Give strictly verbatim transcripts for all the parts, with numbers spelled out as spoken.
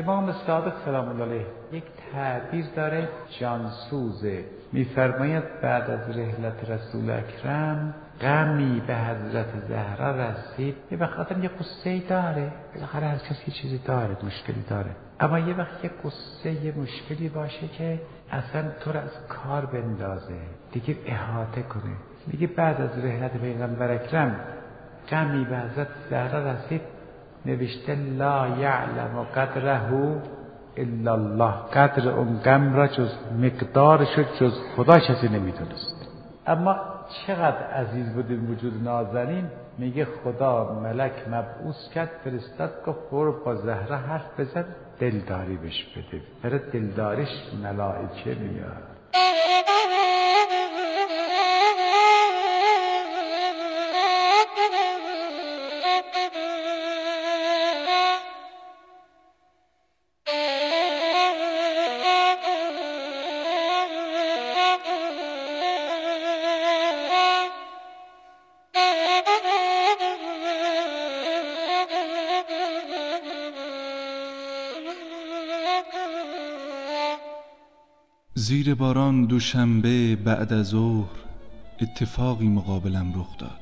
امام صادق سلام الله علیه یک تعبیر داره جانسوزه، میفرماید بعد از رحلت رسول اکرم غمی به حضرت زهرا رسید. یه وقت آدم یه قصه‌ای داره، بالاخره هر کسی یه چیزی داره، مشکلی داره، اما یه وقت یه قصه یه مشکلی باشه که اصلا تو رو از کار بندازه، دیگه احاطه کنه. میگه بعد از رحلت پیغمبر اکرم غمی به حضرت زهرا رسید، نوشته لا یعلم قدره الا الله، قدر اون غم را جز مقدارش جز خدا کسی نمیدونست. اما چقدر عزیز بود این وجود نازنین. میگه خدا ملک مبعوث کرد، فرستاد گفت برو با زهرا حرف بزن، دلداری بهش بده. برای دلداریش ملائکه میاد. زیر باران دوشنبه بعد از ظهر اتفاقی مقابلم رخ داد.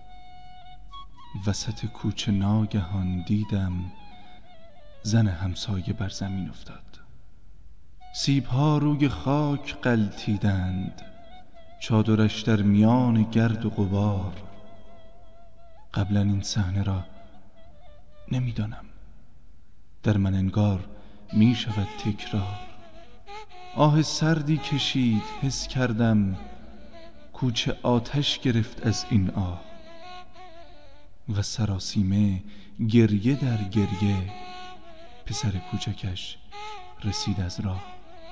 وسط کوچه ناگهان دیدم زن همسایه بر زمین افتاد. سیب‌ها روی خاک غلتیدند، چادرش در میان گرد و غبار. قبلا این صحنه را نمیدانم، در من انگار می شود تکرار. آه سردی کشید، حس کردم کوچه آتش گرفت از این آه و سراسیمه گریه در گریه پسر کوچکش رسید از راه.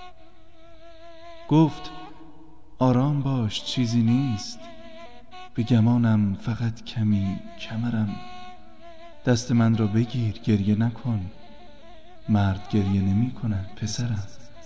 گفت آرام باش، چیزی نیست، به گمانم فقط کمی کمرم، دست من را بگیر، گریه نکن، مرد گریه نمی کند پسرم.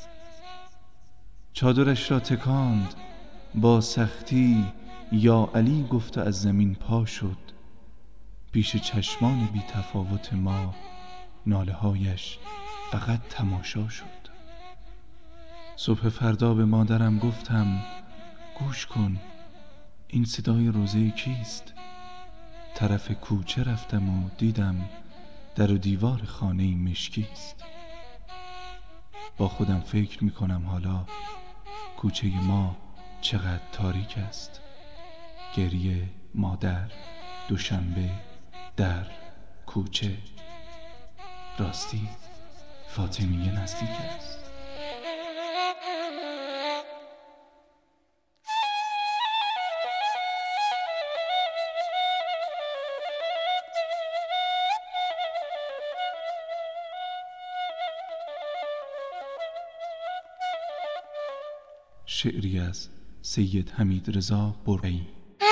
چادرش را تکاند، با سختی یا علی گفت و از زمین پا شد. پیش چشمان بی تفاوت ما ناله هایش فقط تماشا شد. صبح فردا به مادرم گفتم گوش کن، این صدای روزه کیست؟ طرف کوچه رفتم و دیدم در و دیوار خانه مشکی است. با خودم فکر می کنم حالا کوچه ما چقدر تاریک است. گریه، مادر، دوشنبه، در، کوچه. راستی فاطمیه نزدیک است. شعری از سید حمید رضا برقی.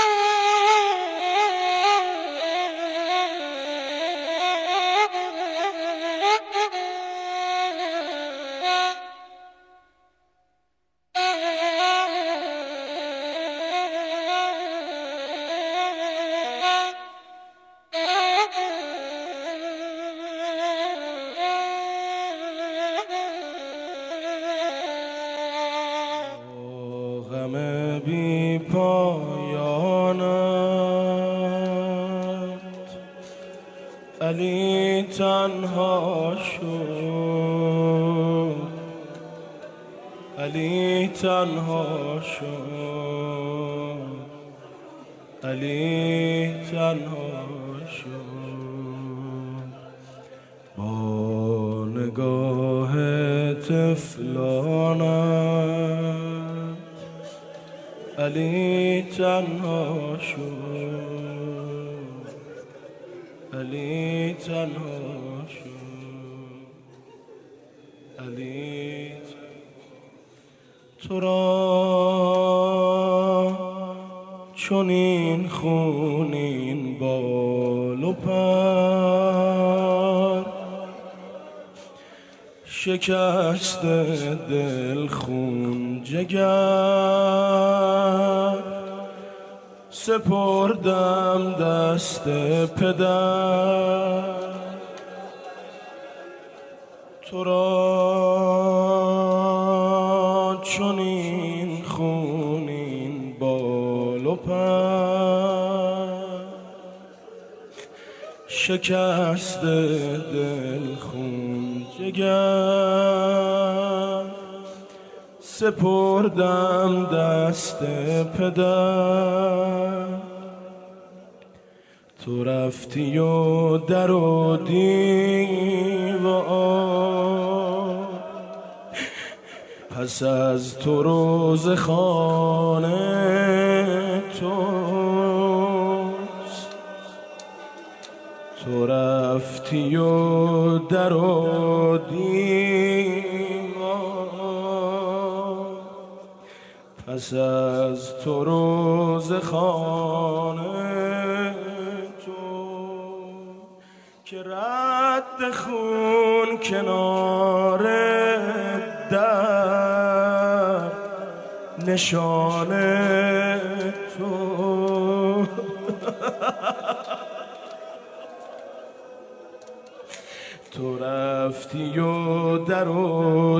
بی پایانت علی تنها شد، علی تنها شد، علی تنها شد. با نگاه طفلانت علی تنها شد، علی تنها شد، علی تو را چنین خونین بال و پر، شکست دل خون جگر، سپردم دست پدر. تو را چنین خونین بال و پر شکست دل خون جگر سپردم دست پدر تو رفتی و در و دیوار پس از تو روز خانه توست تو رفتی و در و دیوار پس از تو روز خانه که رد خون کنار در نشانه تو تو رفتی و در و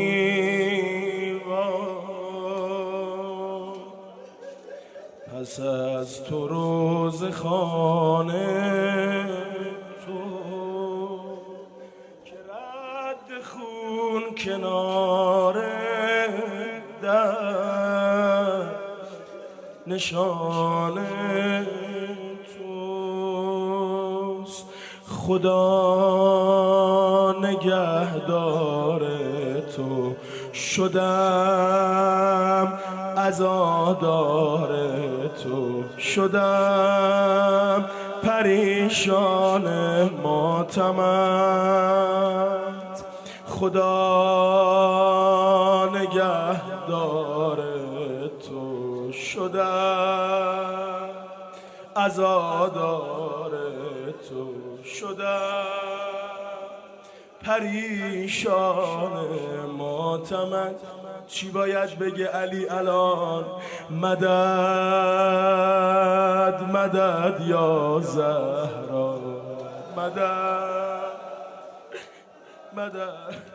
دیوار پس از تو روز خانه کنار در نشانه توست خدا نگهدار تو شدم عزادار تو شدم پریشان ماتمت خدا نگهدار تو شدم عزادار تو شدم پریشان ماتمت چی باید بگه علی الان مدد مدد یا زهرا مدد مدد